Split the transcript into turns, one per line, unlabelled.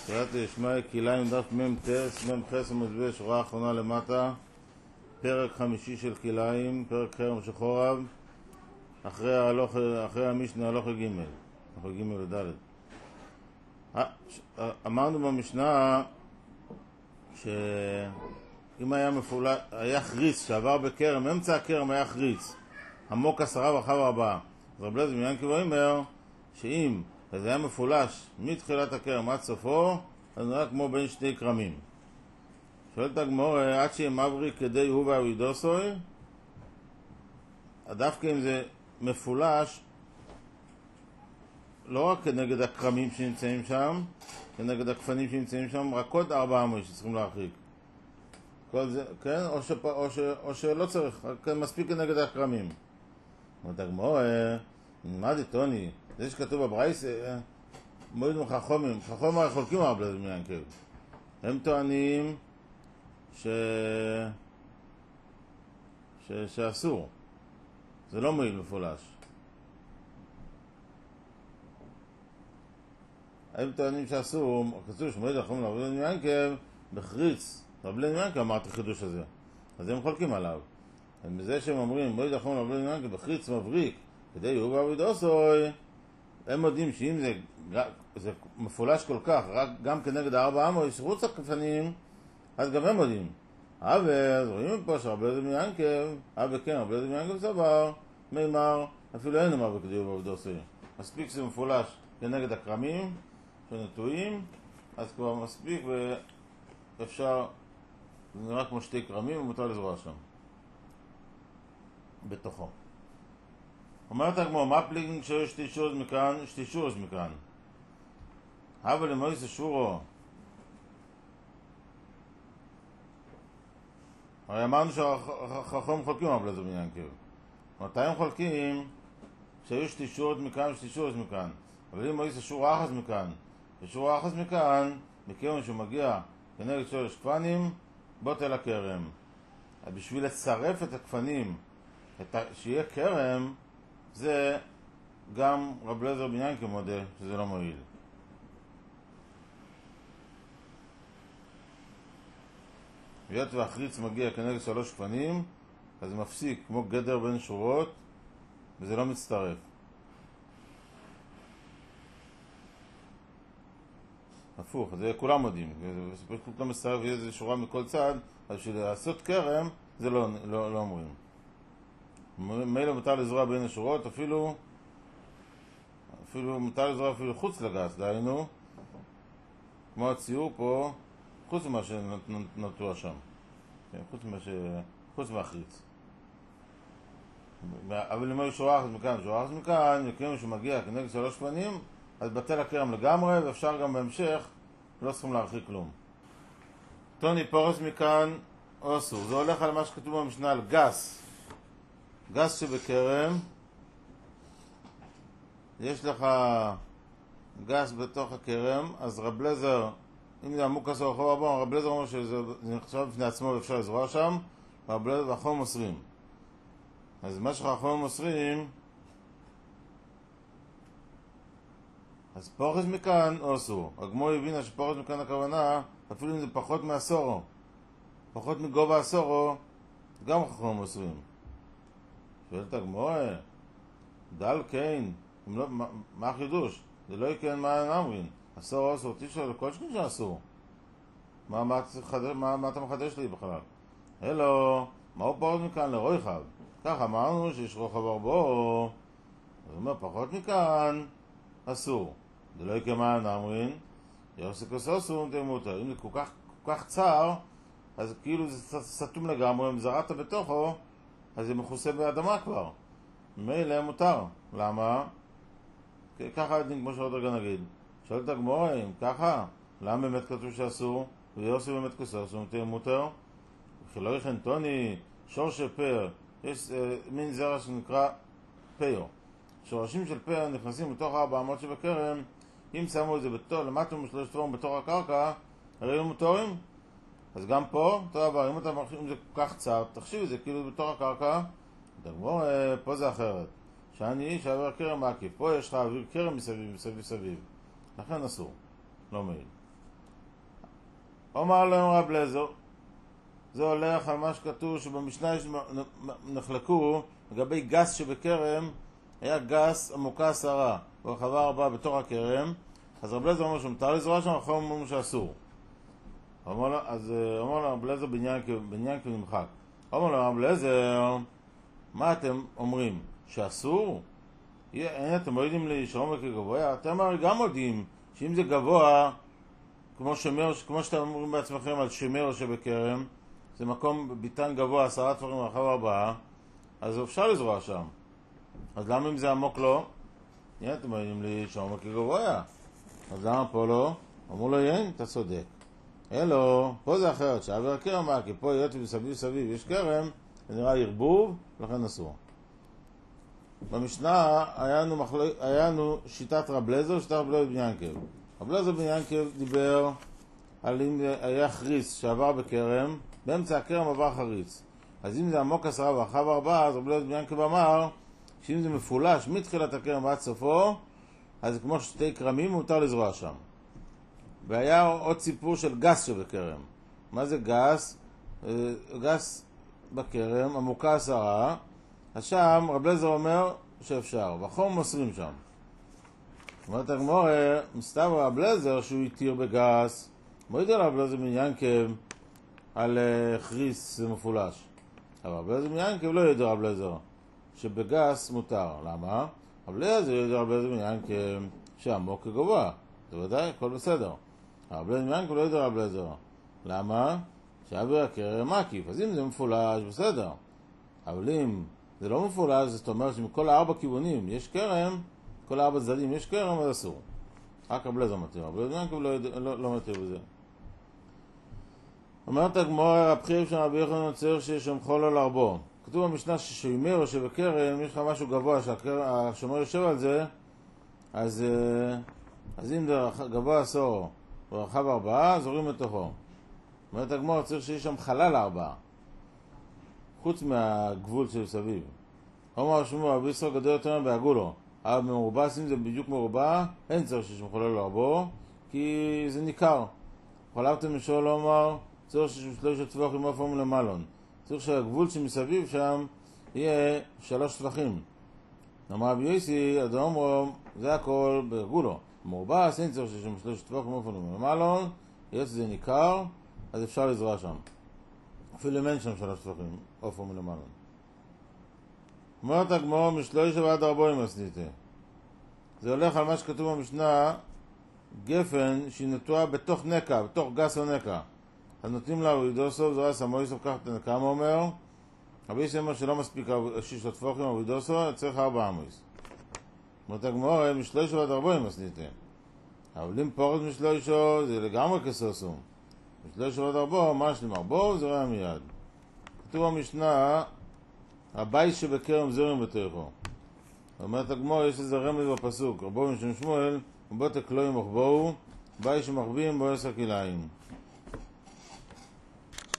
קריאת ישמעאל כלאיים דף מ"ח עמוד ב' שורה האחרונה למטה, פרק חמישי של כלאיים, פרק חרם שחורב, אחרי המשנה הלכה ג', הלכה ג' וד'. אמרנו במשנה שאם היה חריץ שעבר בכרם, אמצע הכרם היה חריץ עמוק 10 ורחב 4, אז רב אליעזר בן ינקב אומר שאם זה היה מפולש מתחילת הכרם עד סופו, אז נראה כמו בין שני קרמים. שואלת הגמרא, עד שיהיה מבריק כדי הוא והאבידוסוי, דווקא אם זה מפולש לא רק כנגד הקרמים שנמצאים שם, כנגד הכפנים שנמצאים שם, רק עוד 4 אמות שצריכים להרחיק. כל זה, כן? או שלא צריך, רק מספיק כנגד הקרמים. אומרת הגמרא, נלמד איתוני, זה שכתוב בברייס, מועיל מחכמים, חכמים חולקים רב אליעזר בן ינקב. הם טוענים שאסור, זה לא מועיל מפולש. הם טוענים שאסור, כתוב שמועיל חכמים רב אליעזר בן ינקב בחריץ, רב אליעזר בן ינקב אמר את החידוש הזה, אז הם חולקים עליו. מזה שהם אומרים מועיל חכמים רב אליעזר בן ינקב בחריץ מבריק כדי הוא והאבידוסוי, הם יודעים שאם זה מפולש כל כך, רק גם כנגד 4 אמות שחוץ הכפנים, אז גם הם יודעים. אבל רואים פה שרב אליעזר בן ינקב, כן, רב אליעזר בן ינקב סבר, מימר, אפילו אין אמר בכדי הוא והאבידוסוי. מספיק שזה מפולש כנגד הקרמים שנטועים, אז כבר מספיק ואפשר, זה נראה כמו 2 קרמים ומותר לזרוע שם בתוכו. אומרת הגמרא, מה פליגן כשיש שתי שורש מכאן? אבל למויס שורו, הרי אמרנו שהחכמים חולקים רב אליעזר בן ינקב. מתי הם חולקים? כשיש 2 שורות מכאן ו2 שורש מכאן. אבל אם מויס שור אחס מכאן ושור אחס מכאן, מכיוון שהוא מגיע כנגד שורש כפנים, בוטל הכרם. בשביל לצרף את הכפנים, שיהיה כרם, זה גם רב אליעזר בן ינקב מודה שזה לא מועיל. היות והחריץ מגיע כנגד 3 כפנים, אז זה מפסיק כמו גדר בין שורות וזה לא מצטרף. הפוך, זה כולם מודים, זה פשוט לא מצטרף ויש איזו שורה מכל צד, אז בשביל לעשות כרם זה לא אומרים. מילא מותר לזרוע בין השורות, אפילו מותר לזרוע אפילו חוץ לגס, דהיינו, כמו הציור פה, חוץ ממה שנטוע שם, כן, חוץ מהחריץ. אבל אם היו שורה אחת מכאן, מכיוון שמגיע כנגד 3 כפנים, אז בטל הכרם לגמרי, ואפשר גם בהמשך, לא צריכים להרחיק כלום. טוני פורס מכאן, אוסור. זה הולך על מה שכתוב במשנה על גס. גס שבכרם, יש לך גס בתוך הכרם, אז רב אליעזר, אם זה עמוק 10 ורחב 4, רב אליעזר אומר שזה נחשב בפני עצמו ואפשר לזרוע שם, והחכמים מוסרים. אז מה שהחכמים מוסרים, אז פורס מכאן אוסור. הגמרא הבינה שפורס מכאן הכוונה, אפילו אם זה פחות מהסורו, פחות מגובה הסורו, גם החכמים מוסרים. שואלת הגמרא, דל כן, מה החידוש? זה לא יקן מה נאמרין. אסור אסור, תשאול לכל שכן שאסור. מה אתה מחדש לי בכלל? אלו, מהו פחות מכאן לרויחב? כך אמרנו שיש רוחב 4, אז הוא אומר פחות מכאן אסור. זה לא יקן מה נאמרין, יוסקוס אסור תמותר. אם זה כל כך צר, אז כאילו זה סתום לגמרי, אם זרעת בתוכו, אז זה מכוסה באדמה כבר. מילא מותר. למה? ככה הדין כמו שעוד רגע נגיד. שואלת הגמרא, אם ככה, למה באמת כתוב שאסור? ויוסי באמת כוסה, אסור מותר. וכי לא יכן טוני, שורש פר, יש מין זרע שנקרא פר. שורשים של פר נכנסים בתוך 4 אמות שבכרם, אם שמו את זה למטה מ3 תורם בתוך הקרקע, הרי הם מותרים. אז גם פה, אם אתה מרחיב, אם זה כל כך צר, תחשיב את זה כאילו בתוך הקרקע, פה זה אחרת. שאני שעבר כרם עקיף, פה יש לך אוויר כרם מסביב, לכן אסור, לא מועיל. אומר לו רב אליעזר, זה הולך על מה שכתוב שבמשנה נחלקו לגבי גס שבכרם, היה גס עמוקה 10 ורחבה 4 בתוך הכרם, אז רב אליעזר אומר שמותר לזרוע שם, אחרי אומרים שאסור. אז אומר לו רב אליעזר בעניין כנמחק. אומר לו רב אליעזר, מה אתם אומרים? שאסור? אתם לא יודעים להישאר כגבוה? אתם הרי גם יודעים שאם זה גבוה, כמו שאתם אומרים בעצמכם על שמר שבכרם, זה מקום ביטן גבוה 10 טפחים ורחב 4, אז אפשר לזרוע שם. אז למה אם זה עמוק לא? אתם יודעים להישאר כגבוה. אז למה פה לא? אמרו לו, אתה צודק. אלו, פה זה אחרת, שעבר הכרם מה, כי פה היות סביב יש כרם, זה נראה ערבוב, לכן אסור. במשנה היה לנו שיטת רב אליעזר ושיטת רב אליעזר בן ינקב. רב אליעזר בן ינקב דיבר על אם היה חריץ שעבר בכרם, באמצע הכרם עבר חריץ. אז אם זה עמוק 10 ורחב 4, אז רב אליעזר בן ינקב אמר שאם זה מפולש מתחילת הכרם ועד סופו, אז זה כמו שתי כרמים, מותר לזרוע שם. והיה עוד סיפור של גס שבכרם. מה זה גס? גס בכרם, עמוקה 10, אז שם רב אליעזר אומר שאפשר, והחום מוסרים שם. אומרת הגמרא, מסתבר רב אליעזר שהוא התיר בגס, מה יודע רב אליעזר בן ינקב על חריס מפולש. אבל רב אליעזר בן ינקב לא יודע רב אליעזר שבגס מותר. למה? רב אליעזר יודע רב אליעזר בן ינקב שעמוק כגבוה. זה ודאי, הכל בסדר. רב אליעזר בן ינקב לא יודע רב אליעזר. למה? שעבר הכרם מקיף. אז אם זה מפולש, בסדר. אבל אם זה לא מפולש, זאת אומרת שמכל 4 כיוונים יש כרם, כל 4 צדדים יש כרם, אז אסור. רק רב אליעזר מתיר. רב אליעזר בן ינקב לא מתיר בזה. אומרת הגמרא, רב חייא שם רבי יוחנן צריך שיש שם חול על ארבו. כתוב במשנה ששומר יושב בכרם, יש לך משהו גבוה שהשומר יושב על זה, אז אם זה גבוה 10 ורחב 4, זורים לתוכו. אומרת הגמרא, צריך שיש שם חלל 4, חוץ מהגבול של סביב. אומר שמואל, רבי ישראל גדול יותר בעגולו, אבל במרובע, אם זה בדיוק מרובע, אין צריך שיש שם חלל על ארבו, כי זה ניכר. חלבתם משול אומר, צריך שיש 3 טפחים עפר מלמעלון. צריך שהגבול שמסביב שם יהיה 3 טפחים. אמר רבי יוסי, אדם אומר, זה הכל בעגולו. מרובע, אין צריך שיש שם 3 טפחים עפר מלמעלון, יש זה ניכר, אז אפשר לזרוע שם. אפילו אם אין שם 3 טפחים עפר מלמעלון. אומרת הגמרא, משלושה ועד 40 עשיתי. זה הולך על מה שכתוב במשנה, גפן שהיא נטועה בתוך נקע, בתוך גס או נקע. אז נותנים לה רוידוסו, זרוע סמויסו, כך תנקע, מה אומר? רבי יוסי אומר שלא מספיק 6 טפחים רוידוסו, צריך 4 עמוס. אומרת הגמרא, משלושה ועד 40 עשיתי. אבל אם פורט משלושה, זה לגמרי כסוסו. משלושה ועד 4, מה שלם 4? זרוע מיד. כתוב במשנה, הבית שבכרם זרם בתוכו. אומרת הגמרא, יש איזה רמז בפסוק, רבו משם שמואל, ובו תקלויים מחבואו, בית שמחביאים בו 10 כליים.